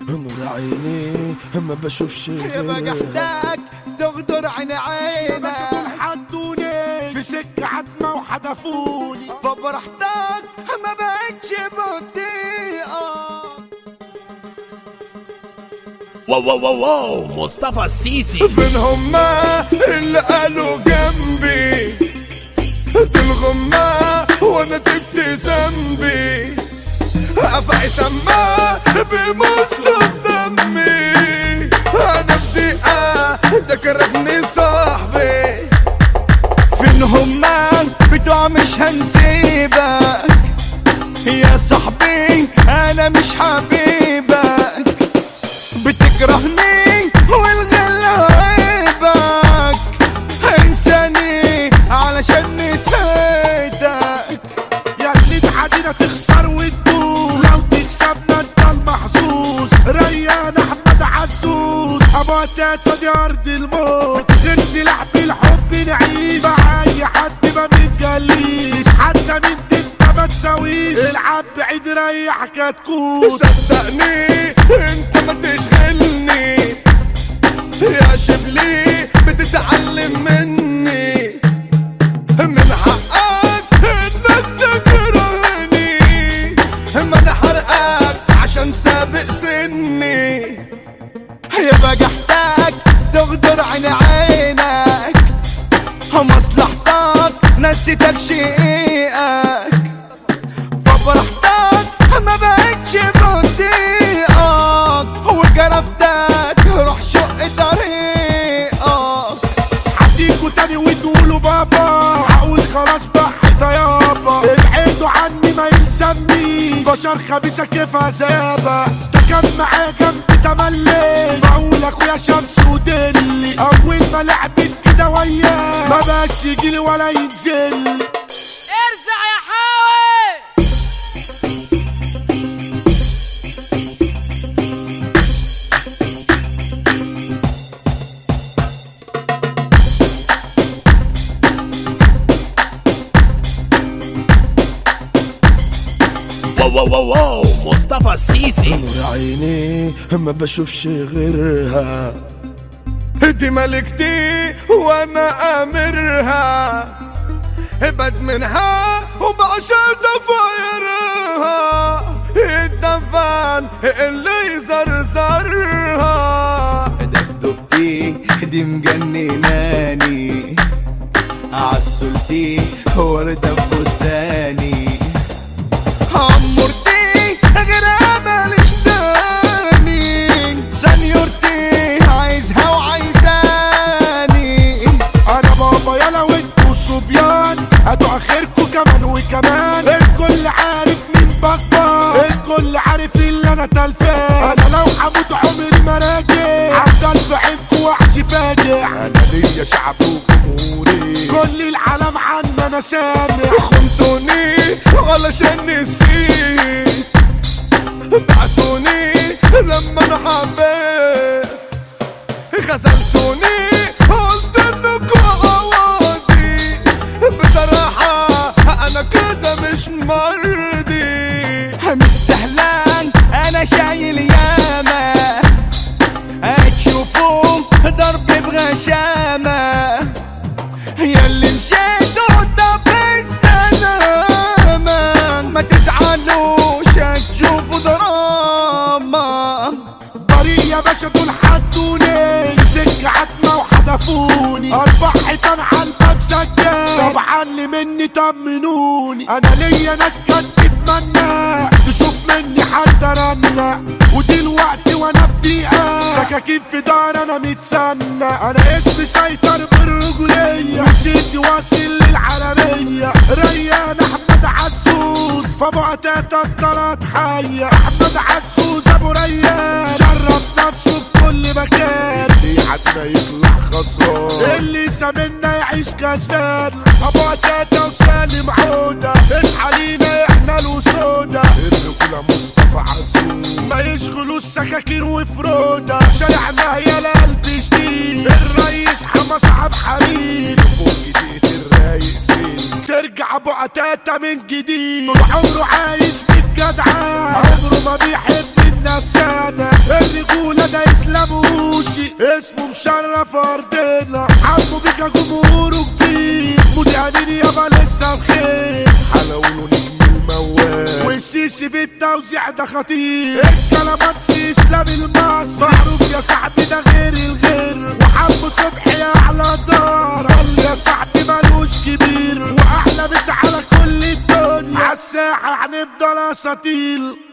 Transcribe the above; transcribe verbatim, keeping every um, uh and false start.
نور عيني ما بشوفش يا بجحتك تغدر عين عينك بس حطوني في سكة عتمة وحدفوني فبرحتك ما بقتش بطيئة. واو واو واو واو مصطفى السيسي. فين هما اللي قالوا جنبي بالغمة وانا جبت ذنبي افعي سما بمص في دمي انا في دقيقة ده كرفني صاحبي. فين هما بتوع مش هنسيبك يا صاحبي انا مش حبيبك بتكرهني والغل عيبك انساني علشان نسيتك. يا اللي تعادينا تخسر وتدوس لو تكسبنا انت المحظوظ. ريان احمد عزوز ابو تاتا دي ارض الموت غير سلاح بالحب نعيش مع اي حد ما بنجليش حتى من دي انت ما تساويش. العب بعيد ريح كتكوت صدقني انت ما تشغلني يا شبلي بتتعلم مني من حقك انك تكرهني ما انا حرقك عشان سابق سني. يا بجحتك تغدر عين عينك مصلحتك نسيتك شقيقك فبرحتك ما بقتش بطيئك وجرفتك روح شق طريقك. هديكوا تاني وتقولوا بابا هقول خلاص بحت يابا. ابعدوا عني ما يلزمنيش بشر خبيثة كيف عذابة. ده كان معايا جنب تملي بقول اخويا شمس ودلي اول ما لعبت كده وياه ما بقاش يجيلي ولا ينزل. ارزع يا حاوي. واو واو واو واو مصطفى السيسي. نور عيني ما بشوفش غيرها دي ملكتي وانا امرها ابعد منها وبعشق ضفايرها الدفان اللي زرزرها. دبدبتي دي مجنناني عسلتي وردة بستاني عمرتي غير ماليش تاني سنيورتي عايزها وعايزاني. انا بابا يلا وانتوا صبيان هاتوا اخركوا كمان وكمان. الكل عارف مين بكبر الكل عارف اللي انا تلفان. انا لو هموت عمري ما راجع هفضل في عينكوا وحش فاجع. انا ليا شعب وجمهوري كل العالم عني انا سامع. خنتوني علشان نسيت بعتوني لما انا حبيت خذلتوني قلت انكوا عواضي بصراحة انا كده مش مرضي. مش سهلان انا شايل ياما هتشوفوا ضرب بغشامة ياللي مشيتوا طب السلامة ما تزعلوش هتشوفوا دراما. طريق يا باشا دول حطوني في سكة عتمة وحدفوني اربع حيطان عالباب سجاد طبعا اللي مني طمنوني. انا ليا ناس كانت تتمنى تشوف مني حد رنة ودلوقتي وانا في دقيقة سكاكين في دار انا متسنى. انا اسمي سيطر بالرجولية وسيتي واصل للعالمية. ريان احمد عزوز فابو قتاتة الطلات حية. احمد عزوز ابو ريان شرف نفسه في كل مكان. في حد ما يطلع خسران اللي زمنا يعيش كسبان. ابو قتاتة وسالم عودة اصحى لينا احنا الوسودة. الرجولة مصطفى عزوز ما يشغلوش سكاكين وفرودة. شارعنا يا القلب جديد الريس حمص عبد حميد فوق جديد الرايق سين. ترجع ابو قتاتة من جديد طول عمره عايش بالجدعان عمره ما بيحب النفسانة. الناموسي اسمه مشرف ارضنا، عمو بيكا جمهوره كبير، مدهنين يابا لسه بخير، حلاوله نجم الموال والسيسي في التوزيع ده خطير، الكلامات اسلام المصري معروف يا صاحبي ده غير الغير، وحمو صبحي اعلى دار، قال يا صاحبي مالوش كبير، واحلى مسا على كل الدنيا، عالساحة هنفضل اساطيل.